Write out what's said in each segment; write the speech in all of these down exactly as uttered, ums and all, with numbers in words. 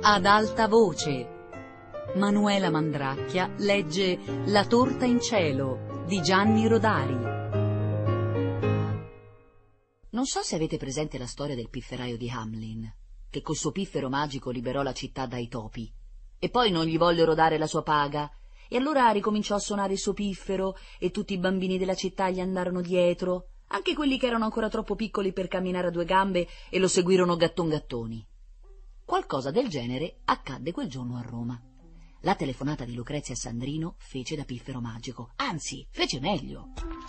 Ad alta voce. Manuela Mandracchia legge La torta in cielo di Gianni Rodari. Non so se avete presente la storia del pifferaio di Hamelin, che col suo piffero magico liberò la città dai topi, e poi non gli vollero dare la sua paga, e allora ricominciò a suonare il suo piffero, e tutti i bambini della città gli andarono dietro, anche quelli che erano ancora troppo piccoli per camminare a due gambe, e lo seguirono gatton gattoni. Qualcosa del genere accadde quel giorno a Roma. La telefonata di Lucrezia a Sandrino fece da piffero magico, anzi, fece meglio.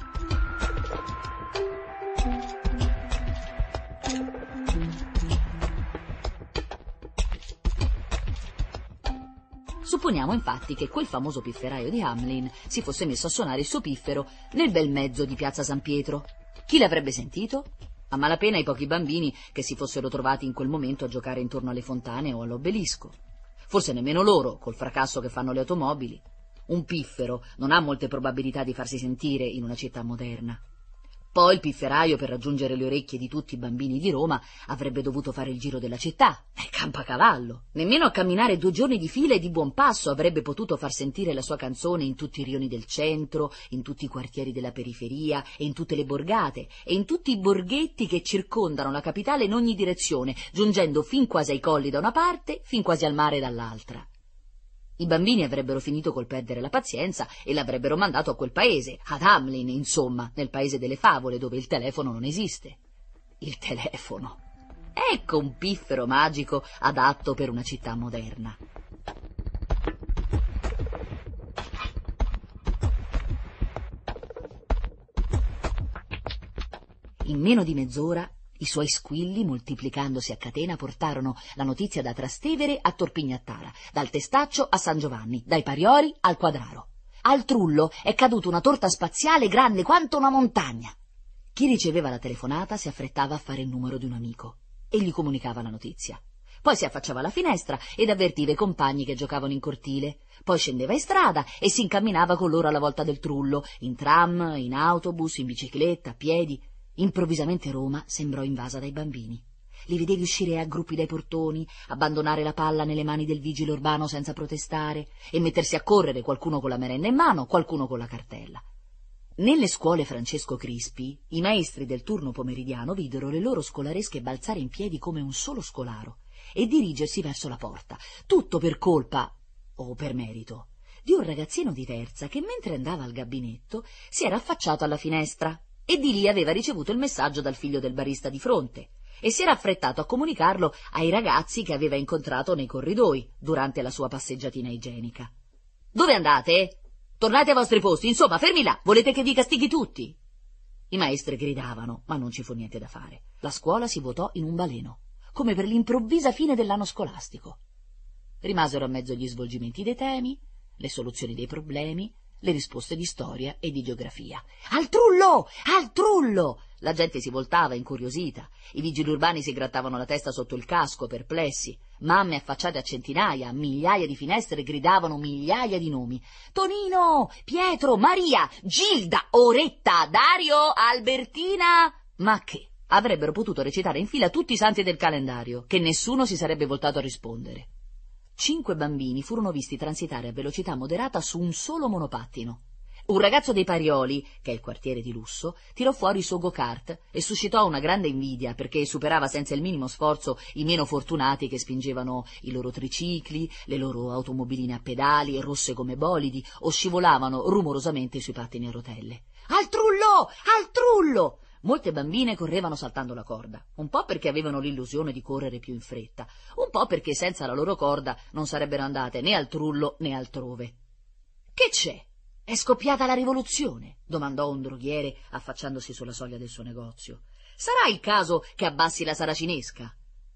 Supponiamo infatti che quel famoso pifferaio di Hamelin si fosse messo a suonare il suo piffero nel bel mezzo di piazza San Pietro. Chi l'avrebbe sentito? A malapena i pochi bambini che si fossero trovati in quel momento a giocare intorno alle fontane o all'obelisco. Forse nemmeno loro, col fracasso che fanno le automobili. Un piffero non ha molte probabilità di farsi sentire in una città moderna. Poi il pifferaio, per raggiungere le orecchie di tutti i bambini di Roma, avrebbe dovuto fare il giro della città, e campacavallo. Nemmeno a camminare due giorni di fila e di buon passo avrebbe potuto far sentire la sua canzone in tutti i rioni del centro, in tutti i quartieri della periferia, e in tutte le borgate, e in tutti i borghetti che circondano la capitale in ogni direzione, giungendo fin quasi ai colli da una parte, fin quasi al mare dall'altra. I bambini avrebbero finito col perdere la pazienza e l'avrebbero mandato a quel paese, ad Hamelin, insomma, nel paese delle favole, dove il telefono non esiste. Il telefono. Ecco un piffero magico adatto per una città moderna. In meno di mezz'ora i suoi squilli, moltiplicandosi a catena, portarono la notizia da Trastevere a Torpignattara, dal Testaccio a San Giovanni, dai Parioli al Quadraro. Al Trullo è caduta una torta spaziale grande quanto una montagna. Chi riceveva la telefonata si affrettava a fare il numero di un amico e gli comunicava la notizia. Poi si affacciava alla finestra ed avvertiva i compagni che giocavano in cortile. Poi scendeva in strada e si incamminava con loro alla volta del Trullo, in tram, in autobus, in bicicletta, a piedi. Improvvisamente Roma sembrò invasa dai bambini. Li vedevi uscire a gruppi dai portoni, abbandonare la palla nelle mani del vigile urbano senza protestare e mettersi a correre, qualcuno con la merenda in mano, qualcuno con la cartella. Nelle scuole Francesco Crispi, i maestri del turno pomeridiano videro le loro scolaresche balzare in piedi come un solo scolaro e dirigersi verso la porta, tutto per colpa, o per merito, di un ragazzino di terza che, mentre andava al gabinetto, si era affacciato alla finestra e di lì aveva ricevuto il messaggio dal figlio del barista di fronte e si era affrettato a comunicarlo ai ragazzi che aveva incontrato nei corridoi durante la sua passeggiatina igienica. «Dove andate? Tornate ai vostri posti, insomma, fermi là, volete che vi castighi tutti?» I maestri gridavano, ma non ci fu niente da fare. La scuola si vuotò in un baleno, come per l'improvvisa fine dell'anno scolastico. Rimasero a mezzo gli svolgimenti dei temi, le soluzioni dei problemi, le risposte di storia e di geografia. «Al Trullo! Al Trullo!» La gente si voltava incuriosita, i vigili urbani si grattavano la testa sotto il casco, perplessi, mamme affacciate a centinaia, a migliaia di finestre gridavano migliaia di nomi. «Tonino! Pietro! Maria! Gilda! Oretta! Dario! Albertina!» Ma che? Avrebbero potuto recitare in fila tutti i santi del calendario, che nessuno si sarebbe voltato a rispondere. Cinque bambini furono visti transitare a velocità moderata su un solo monopattino. Un ragazzo dei Parioli, che è il quartiere di lusso, tirò fuori il suo go-kart e suscitò una grande invidia perché superava senza il minimo sforzo i meno fortunati che spingevano i loro tricicli, le loro automobiline a pedali, rosse come bolidi, o scivolavano rumorosamente sui pattini a rotelle. «Al Trullo! Al Trullo!» Molte bambine correvano saltando la corda, un po' perché avevano l'illusione di correre più in fretta, un po' perché senza la loro corda non sarebbero andate né al Trullo né altrove. «Che c'è? È scoppiata la rivoluzione?» domandò un droghiere affacciandosi sulla soglia del suo negozio. «Sarà il caso che abbassi la saracinesca?»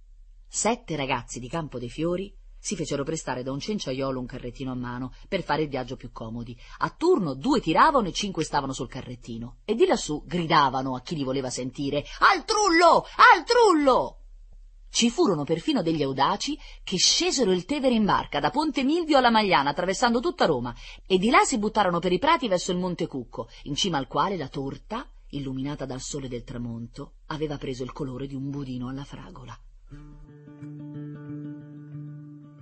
Sette ragazzi di Campo dei Fiori si fecero prestare da un cenciaiolo un carrettino a mano per fare il viaggio più comodi. A turno due tiravano e cinque stavano sul carrettino e di lassù gridavano a chi li voleva sentire: «Al Trullo! Al Trullo!» Ci furono perfino degli audaci che scesero il Tevere in barca da Ponte Milvio alla Magliana, attraversando tutta Roma, e di là si buttarono per i prati verso il Monte Cucco, in cima al quale la torta, illuminata dal sole del tramonto, aveva preso il colore di un budino alla fragola.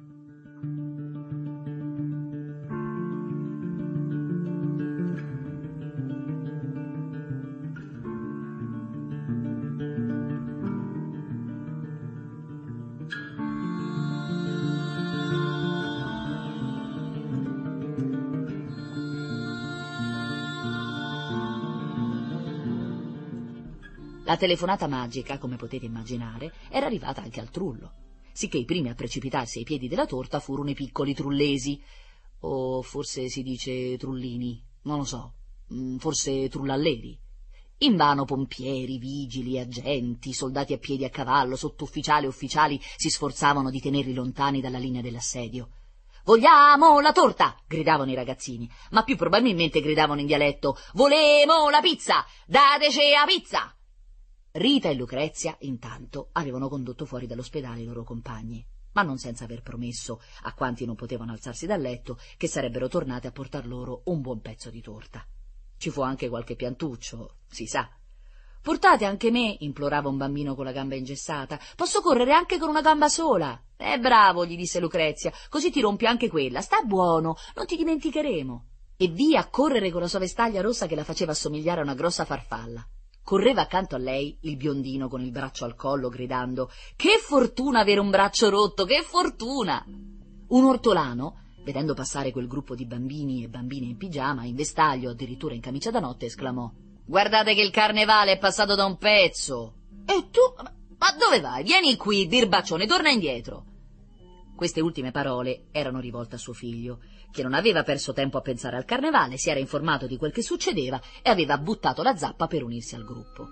La telefonata magica, come potete immaginare, era arrivata anche al trullo, sicché i primi a precipitarsi ai piedi della torta furono i piccoli trullesi, o forse si dice trullini, non lo so, forse trullalleri. Invano pompieri, vigili, agenti, soldati a piedi a cavallo, sottufficiali e ufficiali si sforzavano di tenerli lontani dalla linea dell'assedio. «Vogliamo la torta!» gridavano i ragazzini, ma più probabilmente gridavano in dialetto «Volemo la pizza! Dateci la pizza!» Rita e Lucrezia, intanto, avevano condotto fuori dall'ospedale i loro compagni, ma non senza aver promesso a quanti non potevano alzarsi dal letto che sarebbero tornate a portar loro un buon pezzo di torta. Ci fu anche qualche piantuccio, si sa. «Portate anche me», implorava un bambino con la gamba ingessata. «Posso correre anche con una gamba sola?» «Eh, bravo», gli disse Lucrezia, «così ti rompi anche quella. Sta buono, non ti dimenticheremo». E via a correre con la sua vestaglia rossa che la faceva assomigliare a una grossa farfalla. Correva accanto a lei il biondino con il braccio al collo, gridando «Che fortuna avere un braccio rotto, che fortuna!» Un ortolano, vedendo passare quel gruppo di bambini e bambine in pigiama, in vestaglio, addirittura in camicia da notte, esclamò «Guardate che il carnevale è passato da un pezzo!» «E tu? Ma dove vai? Vieni qui, birbaccione, torna indietro!» Queste ultime parole erano rivolte a suo figlio, che non aveva perso tempo a pensare al carnevale, si era informato di quel che succedeva e aveva buttato la zappa per unirsi al gruppo.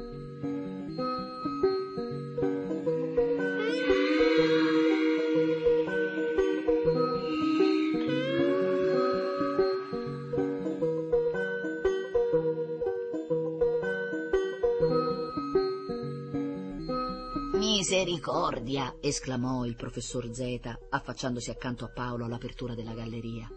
«Misericordia!» esclamò il professor Zeta, affacciandosi accanto a Paolo all'apertura della galleria.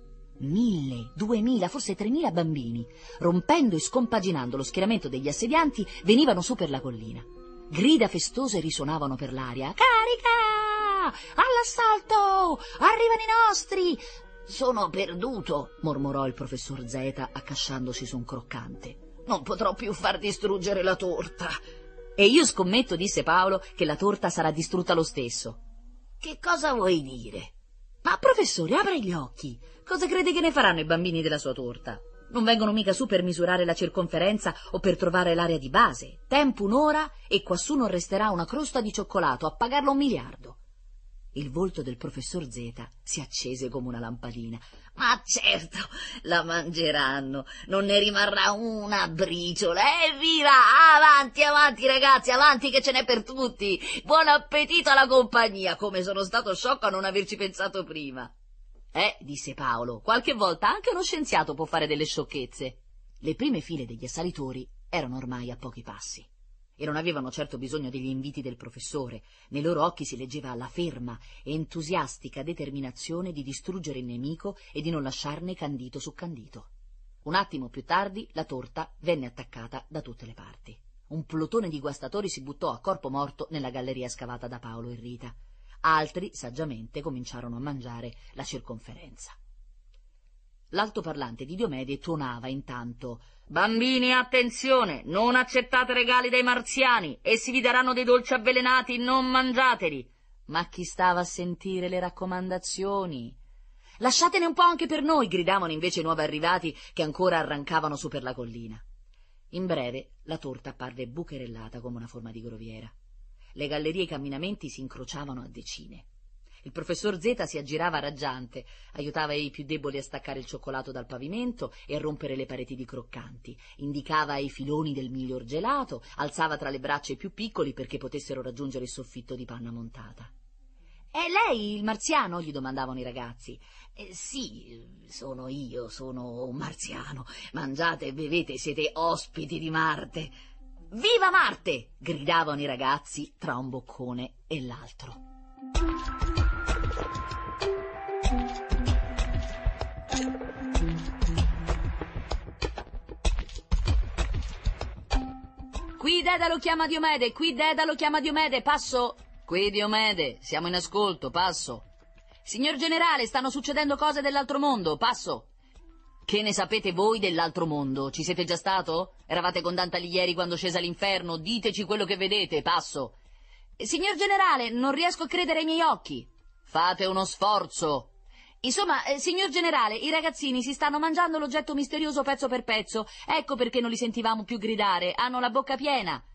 Mille, duemila, forse tremila bambini, rompendo e scompaginando lo schieramento degli assedianti, venivano su per la collina. Grida festose risuonavano per l'aria. «Carica! All'assalto! Arrivano i nostri!» «Sono perduto», mormorò il professor Zeta, accasciandosi su un croccante. «Non potrò più far distruggere la torta». «E io scommetto», disse Paolo, «che la torta sarà distrutta lo stesso». «Che cosa vuoi dire?» «Ma, professore, apra gli occhi. Cosa crede che ne faranno i bambini della sua torta? Non vengono mica su per misurare la circonferenza o per trovare l'area di base. Tempo un'ora e quassù non resterà una crosta di cioccolato a pagarlo un miliardo». Il volto del professor Zeta si accese come una lampadina. «Ma certo, la mangeranno, non ne rimarrà una briciola. Evviva! Avanti, avanti ragazzi, avanti che ce n'è per tutti. Buon appetito alla compagnia, come sono stato sciocco a non averci pensato prima». «Eh», disse Paolo, «qualche volta anche uno scienziato può fare delle sciocchezze». Le prime file degli assalitori erano ormai a pochi passi e non avevano certo bisogno degli inviti del professore. Nei loro occhi si leggeva la ferma e entusiastica determinazione di distruggere il nemico e di non lasciarne candito su candito. Un attimo più tardi la torta venne attaccata da tutte le parti. Un plotone di guastatori si buttò a corpo morto nella galleria scavata da Paolo e Rita. Altri, saggiamente, cominciarono a mangiare la circonferenza. L'altoparlante di Diomede tuonava intanto «Bambini, attenzione! Non accettate regali dai marziani! Essi vi daranno dei dolci avvelenati, non mangiateli!» Ma chi stava a sentire le raccomandazioni? «Lasciatene un po' anche per noi!» gridavano invece i nuovi arrivati che ancora arrancavano su per la collina. In breve la torta apparve bucherellata come una forma di groviera. Le gallerie e i camminamenti si incrociavano a decine. Il professor Zeta si aggirava raggiante, aiutava i più deboli a staccare il cioccolato dal pavimento e a rompere le pareti di croccanti, indicava i filoni del miglior gelato, alzava tra le braccia i più piccoli perché potessero raggiungere il soffitto di panna montata. «È lei il marziano?» gli domandavano i ragazzi. Eh, «Sì, sono io, sono un marziano. Mangiate e bevete, siete ospiti di Marte». «Viva Marte!» gridavano i ragazzi tra un boccone e l'altro. «Qui Dedalo chiama Diomede, qui Dedalo chiama Diomede, passo!» «Qui Diomede, siamo in ascolto, passo!» «Signor generale, stanno succedendo cose dell'altro mondo, passo!» «Che ne sapete voi dell'altro mondo? Ci siete già stato? Eravate con Dante Alighieri quando scese all'inferno? Diteci quello che vedete, passo!» «Signor generale, non riesco a credere ai miei occhi!» «Fate uno sforzo!» «Insomma, eh, signor generale, i ragazzini si stanno mangiando l'oggetto misterioso pezzo per pezzo. Ecco perché non li sentivamo più gridare. Hanno la bocca piena.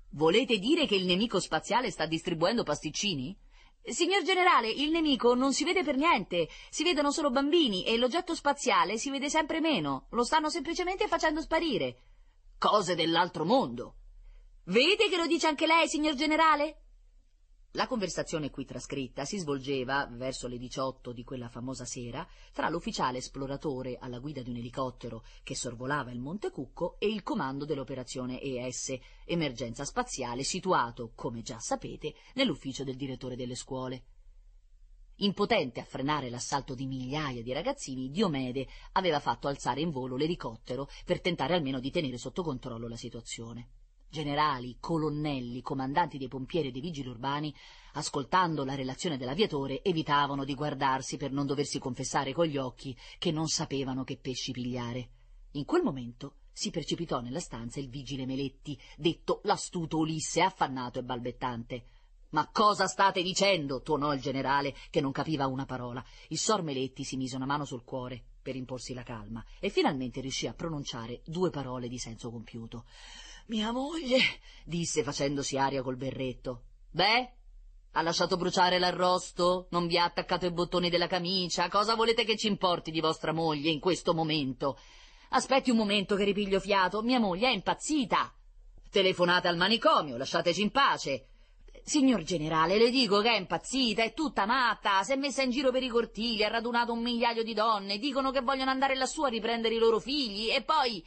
Volete dire che il nemico spaziale sta distribuendo pasticcini? Signor generale, il nemico non si vede per niente, si vedono solo bambini e l'oggetto spaziale si vede sempre meno, lo stanno semplicemente facendo sparire. Cose dell'altro mondo. Vede che lo dice anche lei, signor generale? La conversazione qui trascritta si svolgeva, verso le diciotto di quella famosa sera, tra l'ufficiale esploratore alla guida di un elicottero che sorvolava il Monte Cucco e il comando dell'operazione E S, emergenza spaziale, situato, come già sapete, nell'ufficio del direttore delle scuole. Impotente a frenare l'assalto di migliaia di ragazzini, Diomede aveva fatto alzare in volo l'elicottero per tentare almeno di tenere sotto controllo la situazione. Generali, colonnelli, comandanti dei pompieri e dei vigili urbani, ascoltando la relazione dell'aviatore, evitavano di guardarsi per non doversi confessare con gli occhi che non sapevano che pesci pigliare. In quel momento si precipitò nella stanza il vigile Meletti, detto l'astuto Ulisse, affannato e balbettante. «Ma cosa state dicendo?» tuonò il generale, che non capiva una parola. Il sor Meletti si mise una mano sul cuore per imporsi la calma e finalmente riuscì a pronunciare due parole di senso compiuto. «Mia moglie», disse facendosi aria col berretto. «Beh, ha lasciato bruciare l'arrosto? Non vi ha attaccato i bottoni della camicia? Cosa volete che ci importi di vostra moglie in questo momento? Aspetti un momento che ripiglio fiato. Mia moglie è impazzita. Telefonate al manicomio, lasciateci in pace. Signor generale, le dico che è impazzita, è tutta matta, si è messa in giro per i cortili, ha radunato un migliaio di donne, dicono che vogliono andare lassù a riprendere i loro figli e poi...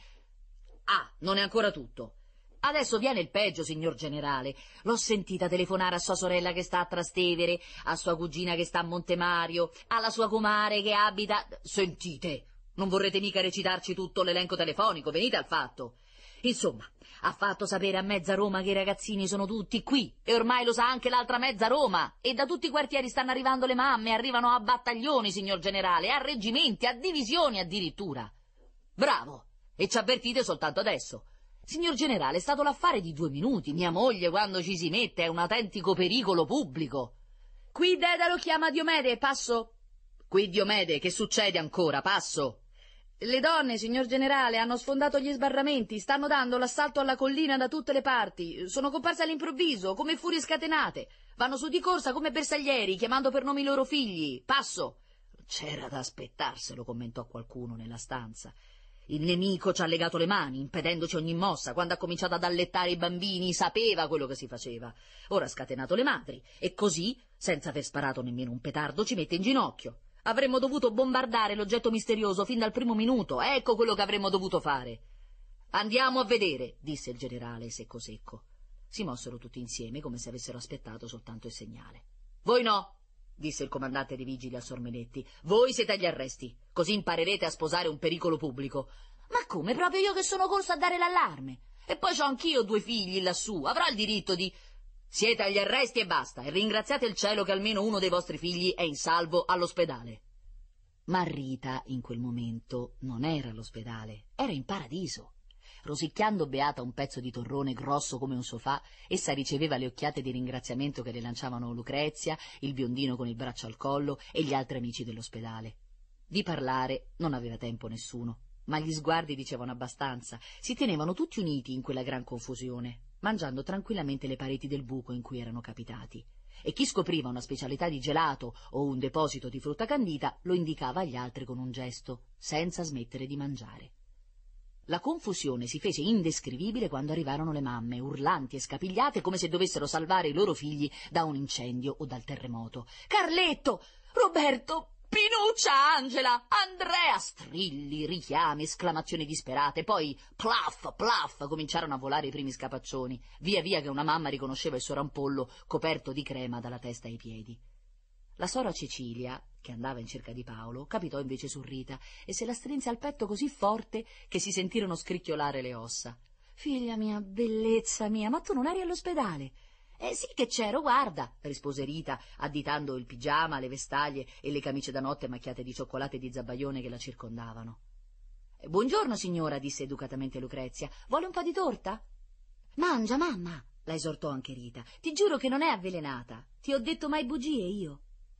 Ah, non è ancora tutto. Adesso viene il peggio, signor generale. L'ho sentita telefonare a sua sorella che sta a Trastevere, a sua cugina che sta a Montemario, alla sua comare che abita... Sentite, non vorrete mica recitarci tutto l'elenco telefonico, venite al fatto. Insomma, ha fatto sapere a mezza Roma che i ragazzini sono tutti qui, e ormai lo sa anche l'altra mezza Roma, e da tutti i quartieri stanno arrivando le mamme, arrivano a battaglioni, signor generale, a reggimenti, a divisioni addirittura. Bravo, e ci avvertite soltanto adesso. Signor generale, è stato l'affare di due minuti, mia moglie quando ci si mette è un autentico pericolo pubblico. Qui Dedalo chiama Diomede, passo. Qui Diomede, che succede ancora, passo. Le donne, signor generale, hanno sfondato gli sbarramenti, stanno dando l'assalto alla collina da tutte le parti, sono comparse all'improvviso, come furie scatenate, vanno su di corsa come bersaglieri, chiamando per nome i loro figli, passo. C'era da aspettarselo, commentò qualcuno nella stanza. Il nemico ci ha legato le mani, impedendoci ogni mossa, quando ha cominciato ad allettare i bambini, sapeva quello che si faceva. Ora ha scatenato le madri, e così, senza aver sparato nemmeno un petardo, ci mette in ginocchio. Avremmo dovuto bombardare l'oggetto misterioso fin dal primo minuto, ecco quello che avremmo dovuto fare. Andiamo a vedere, disse il generale secco secco. Si mossero tutti insieme come se avessero aspettato soltanto il segnale. Voi no, disse il comandante dei vigili a sor Meletti, voi siete agli arresti, così imparerete a sposare un pericolo pubblico. Ma come, proprio io che sono corso a dare l'allarme? E poi c'ho anch'io due figli lassù, avrò il diritto di... Siete agli arresti e basta, e ringraziate il cielo che almeno uno dei vostri figli è in salvo all'ospedale. Ma Rita, in quel momento, non era all'ospedale, era in paradiso. Rosicchiando beata un pezzo di torrone grosso come un sofà, essa riceveva le occhiate di ringraziamento che le lanciavano Lucrezia, il biondino con il braccio al collo e gli altri amici dell'ospedale. Di parlare non aveva tempo nessuno, ma gli sguardi dicevano abbastanza, si tenevano tutti uniti in quella gran confusione, mangiando tranquillamente le pareti del buco in cui erano capitati, e chi scopriva una specialità di gelato o un deposito di frutta candita lo indicava agli altri con un gesto, senza smettere di mangiare. La confusione si fece indescrivibile quando arrivarono le mamme, urlanti e scapigliate come se dovessero salvare i loro figli da un incendio o dal terremoto. «Carletto! Roberto! Pinuccia, Angela, Andrea!» Strilli, richiami, esclamazioni disperate, poi plaf, plaf, cominciarono a volare i primi scapaccioni, via via che una mamma riconosceva il suo rampollo coperto di crema dalla testa ai piedi. La sora Cecilia, che andava in cerca di Paolo, capitò invece su Rita e se la strinse al petto così forte che si sentirono scricchiolare le ossa. «Figlia mia, bellezza mia, ma tu non eri all'ospedale?» «Eh sì che c'ero, guarda», rispose Rita, additando il pigiama, le vestaglie e le camicie da notte macchiate di cioccolate e di zabaione che la circondavano. «Buongiorno, signora», disse educatamente Lucrezia. «Vuole un po' di torta?» «Mangia, mamma», la esortò anche Rita. «Ti giuro che non è avvelenata. Ti ho detto mai bugie io».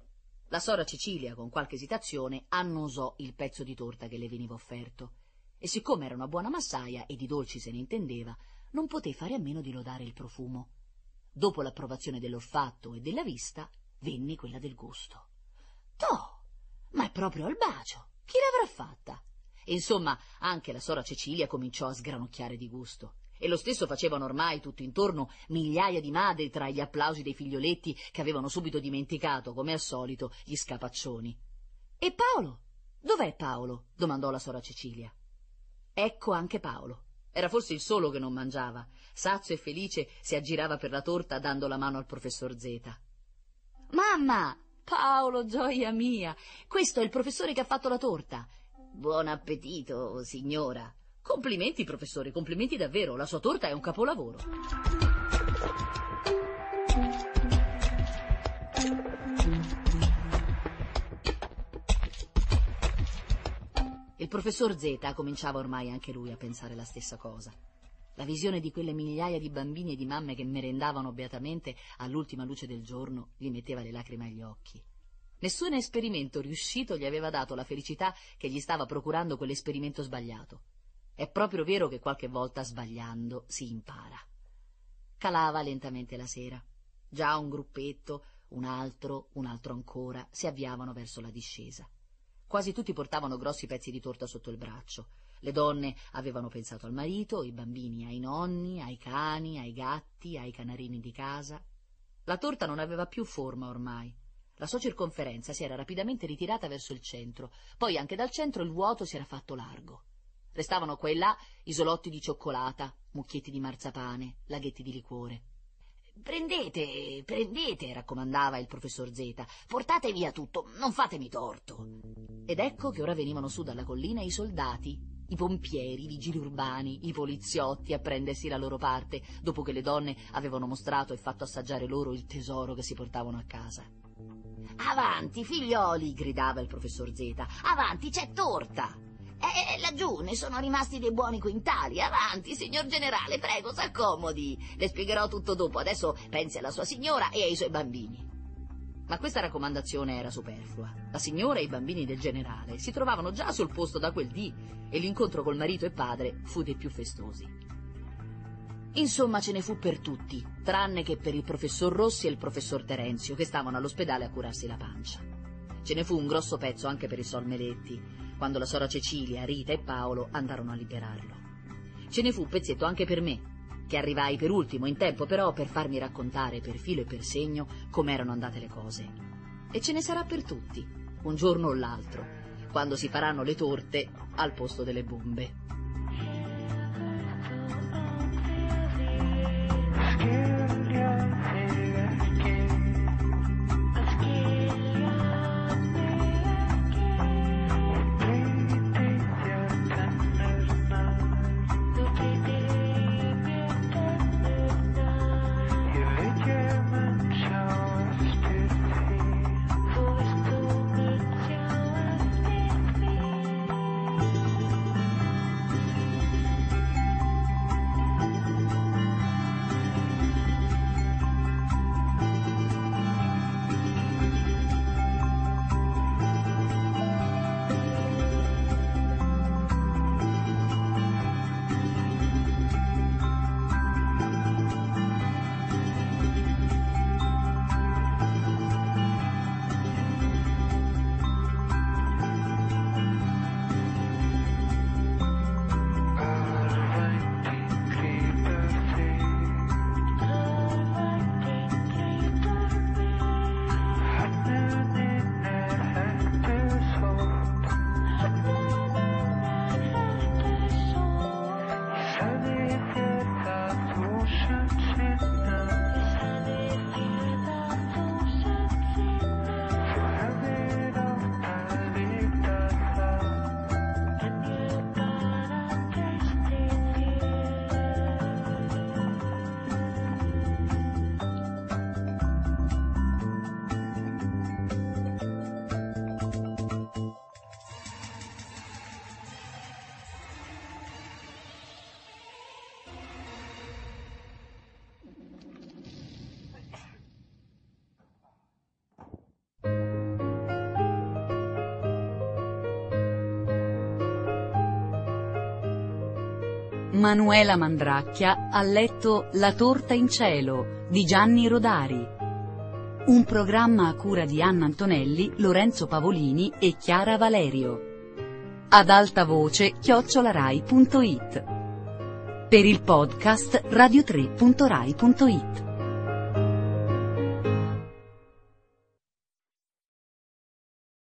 La sora Cecilia, con qualche esitazione, annusò il pezzo di torta che le veniva offerto, e siccome era una buona massaia e di dolci se ne intendeva, non poté fare a meno di lodare il profumo. Dopo l'approvazione dell'olfatto e della vista, venne quella del gusto. Toh, ma è proprio al bacio! Chi l'avrà fatta? E insomma, anche la sora Cecilia cominciò a sgranocchiare di gusto. E lo stesso facevano ormai tutto intorno migliaia di madri tra gli applausi dei figlioletti che avevano subito dimenticato, come al solito, gli scapaccioni. «E Paolo? Dov'è Paolo?» domandò la sora Cecilia. Ecco anche Paolo. Era forse il solo che non mangiava. Sazio e felice si aggirava per la torta dando la mano al professor Zeta. «Mamma! Paolo, gioia mia! Questo è il professore che ha fatto la torta!» «Buon appetito, signora!» «Complimenti, professore, complimenti davvero, la sua torta è un capolavoro!» Il professor Zeta cominciava ormai anche lui a pensare la stessa cosa. La visione di quelle migliaia di bambini e di mamme che merendavano beatamente all'ultima luce del giorno gli metteva le lacrime agli occhi. Nessun esperimento riuscito gli aveva dato la felicità che gli stava procurando quell'esperimento sbagliato. È proprio vero che qualche volta sbagliando si impara. Calava lentamente la sera. Già un gruppetto, un altro, un altro ancora, si avviavano verso la discesa. Quasi tutti portavano grossi pezzi di torta sotto il braccio. Le donne avevano pensato al marito, i bambini ai nonni, ai cani, ai gatti, ai canarini di casa. La torta non aveva più forma ormai. La sua circonferenza si era rapidamente ritirata verso il centro, poi anche dal centro il vuoto si era fatto largo. Restavano qua e là isolotti di cioccolata, mucchietti di marzapane, laghetti di liquore. «Prendete, prendete», raccomandava il professor Zeta, «portate via tutto, non fatemi torto». Ed ecco che ora venivano su dalla collina i soldati, i pompieri, i vigili urbani, i poliziotti a prendersi la loro parte, dopo che le donne avevano mostrato e fatto assaggiare loro il tesoro che si portavano a casa. «Avanti, figlioli», gridava il professor Zeta, «avanti, c'è torta!» Eh, laggiù ne sono rimasti dei buoni quintali. Avanti, signor generale, prego, s'accomodi. Le spiegherò tutto dopo. Adesso pensi alla sua signora e ai suoi bambini. Ma questa raccomandazione era superflua. La signora e i bambini del generale si trovavano già sul posto da quel dì e l'incontro col marito e padre fu dei più festosi. Insomma, ce ne fu per tutti, tranne che per il professor Rossi e il professor Terenzio, che stavano all'ospedale a curarsi la pancia. Ce ne fu un grosso pezzo anche per i Solmeletti, quando la sora Cecilia, Rita e Paolo andarono a liberarlo. Ce ne fu un pezzetto anche per me, che arrivai per ultimo, in tempo però per farmi raccontare per filo e per segno com'erano andate le cose. E ce ne sarà per tutti, un giorno o l'altro, quando si faranno le torte al posto delle bombe. Manuela Mandracchia ha letto La torta in cielo di Gianni Rodari. Un programma a cura di Anna Antonelli, Lorenzo Pavolini e Chiara Valerio. Ad alta voce chiocciolarai punto it. Per il podcast radio tre punto rai punto it.